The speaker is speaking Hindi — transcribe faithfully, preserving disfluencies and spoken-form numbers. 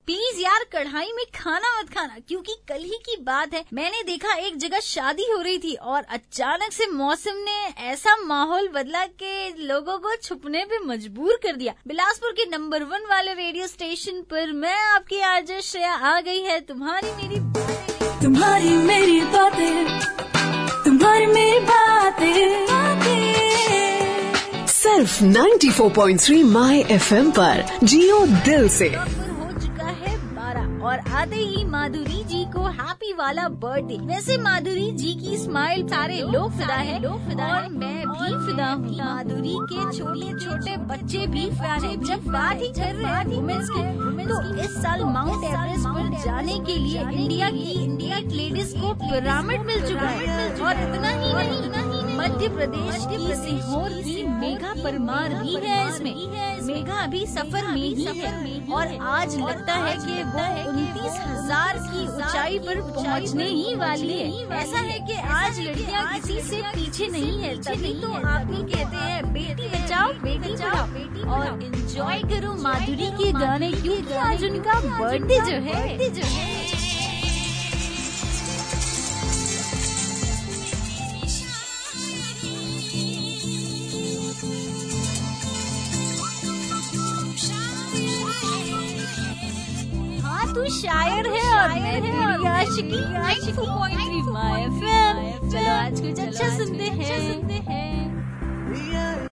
प्लीज यार कढ़ाई में खाना मत खाना, क्योंकि कल ही की बात है मैंने देखा एक जगह शादी हो रही थी और अचानक से मौसम ने ऐसा माहौल बदला कि लोगों को छुपने पे मजबूर कर दिया। बिलासपुर के नंबर वन वाले रेडियो स्टेशन पर मैं आपकी आरजे श्रेया आ गई है। तुम्हारी मेरी बातें, तुम्हारी मेरी बातें, तुम्हारी मेरी बातें, सिर्फ ninety four point three My F M पर जियो दिल से। हो चुका है बारह और आते ही माधुरी जी को हैप्पी वाला बर्थडे। वैसे माधुरी जी की स्माइल सारे लोग फिदा है और मैं भी फिदा हूँ। माधुरी के छोटे छोटे बच्चे भी फैन हैं। जब बात ही कर रहे हैं वुमेन्स की, तो इस साल माउंट एवरेस्ट पर जाने के लिए इंडिया की इंडिया लेडीज को पिरामिड मिल चुका है। और इतना ही नहीं, मध्य प्रदेश की सीहोर की मेघा परमार भी है इसमें। मेघा अभी सफर में ही है और आज लगता है कि वो उनतीस हजार की ऊंचाई पर पहुंचने ही वाली है। ऐसा है कि आज लड़कियां किसी से पीछे नहीं है, तभी तो आप ही कहते हैं बेटी बचाओ बेटी पढ़ाओ। और एंजॉय करो माधुरी के गाने, क्योंकि आज उनका बर्थडे जो है जो है तू शायर है और मैं तेरी आशिकी। Ninety four point three My F M. चलो आज कुछ अच्छा सुनते हैं।